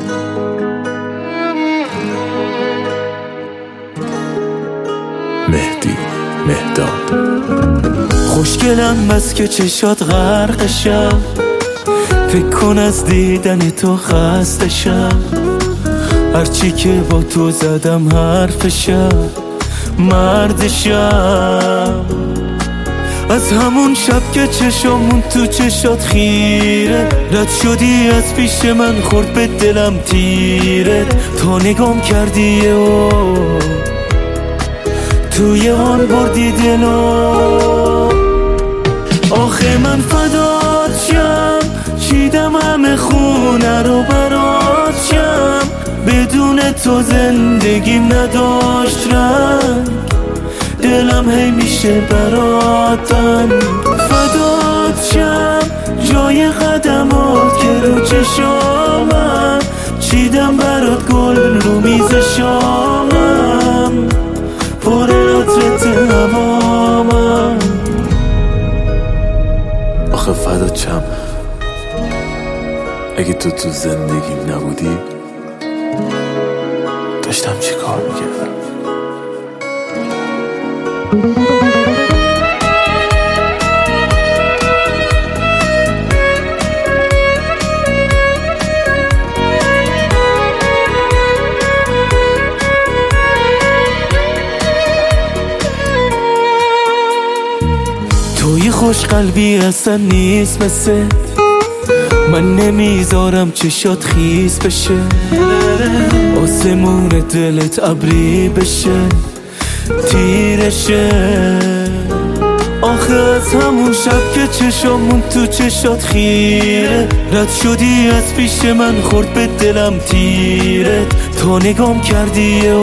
مهدی مهداد. خوشگلم بس که چشات غرقشم، فکر کن از دیدن تو خستشم. هرچی که با تو زدم حرفشم، مردشم. از همون شب که چشامون تو چشات خیره، رد شدی از پیش من، خورد به دلم تیره. تا نگام کردی و توی آن بردی دلو. آخه من فدات شم، چیدم همه خونه رو برات شم. بدون تو زندگیم نداشت رنگ، دلم هی میشه براتن. فدات شم جای قدمات که رو چشامم، چیدم برات گل رو میز شامم، پر عطرت هوامم. آخه فدات شم، اگه تو زندگیم نبودی داشتم چی کار میکردم؟ توی خوش قلبی اصلا نیست مثل من، نمیذارم چشات خیس بشه، آسمون دلت ابری بشه، تیرشه. آخه از همون شب که چشامون تو چشات خیره، رد شدی از پیش من، خورد به دلم تیره. تا نگام کردی و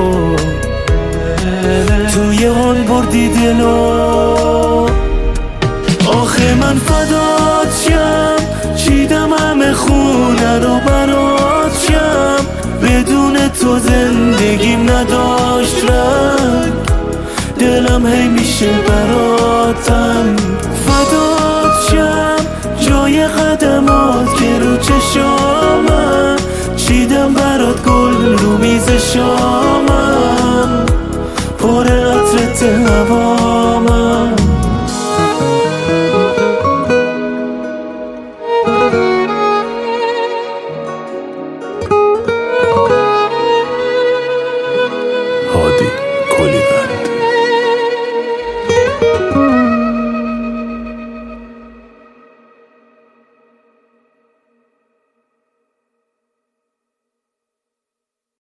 توی حال بردی دلو. آخه من فدات شم، چیدم همه خونه رو برات شم. بدون تو زندگیم نداشت رنگ، دلم هی میشه براتن. فدات شم جای قدمات که رو چشامم، چیدم برات گل رو میز شامم، پر عطرت هوامم.